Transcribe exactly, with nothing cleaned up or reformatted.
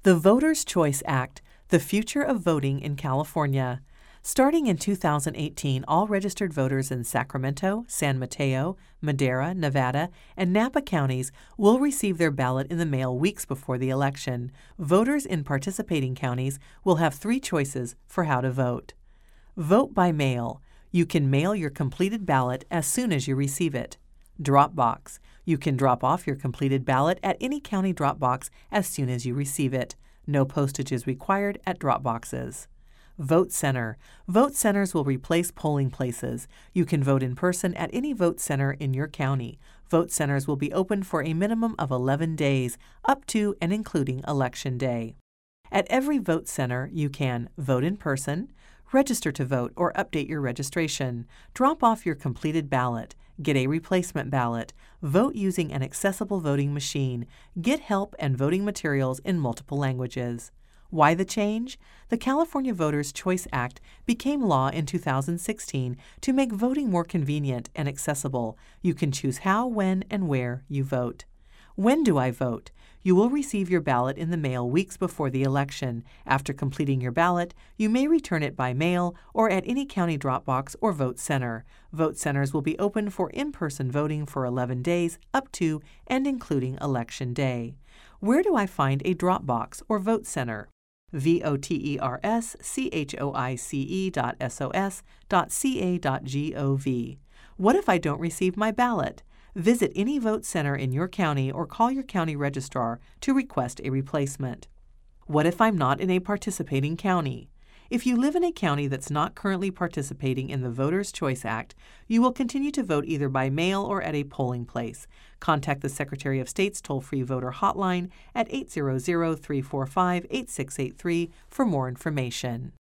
The Voters' Choice Act, the future of voting in California. Starting in two thousand eighteen, all registered voters in Sacramento, San Mateo, Madera, Nevada, and Napa counties will receive their ballot in the mail weeks before the election. Voters in participating counties will have three choices for how to vote. Vote by mail. You can mail your completed ballot as soon as you receive it. Drop box. You can drop off your completed ballot at any county drop box as soon as you receive it. No postage is required at drop boxes. Vote center. Vote centers will replace polling places. You can vote in person at any vote center in your county. Vote centers will be open for a minimum of eleven days, up to and including Election Day. At every vote center, you can vote in person, register to vote or update your registration, drop off your completed ballot, get a replacement ballot, vote using an accessible voting machine, get help and voting materials in multiple languages. Why the change? The California Voters' Choice Act became law in two thousand sixteen to make voting more convenient and accessible. You can choose how, when, and where you vote. When do I vote? You will receive your ballot in the mail weeks before the election. After completing your ballot, you may return it by mail or at any county drop box or vote center. Vote centers will be open for in-person voting for eleven days, up to and including Election Day. Where do I find a drop box or vote center? V-O-T-E-R-S-C-H-O-I-C-E dot S-O-S dot C-A dot G-O-V. What if I don't receive my ballot? Visit any vote center in your county or call your county registrar to request a replacement. What if I'm not in a participating county? If you live in a county that's not currently participating in the Voters' Choice Act, you will continue to vote either by mail or at a polling place. Contact the Secretary of State's toll-free voter hotline at eight hundred, three four five, eight six eight three for more information.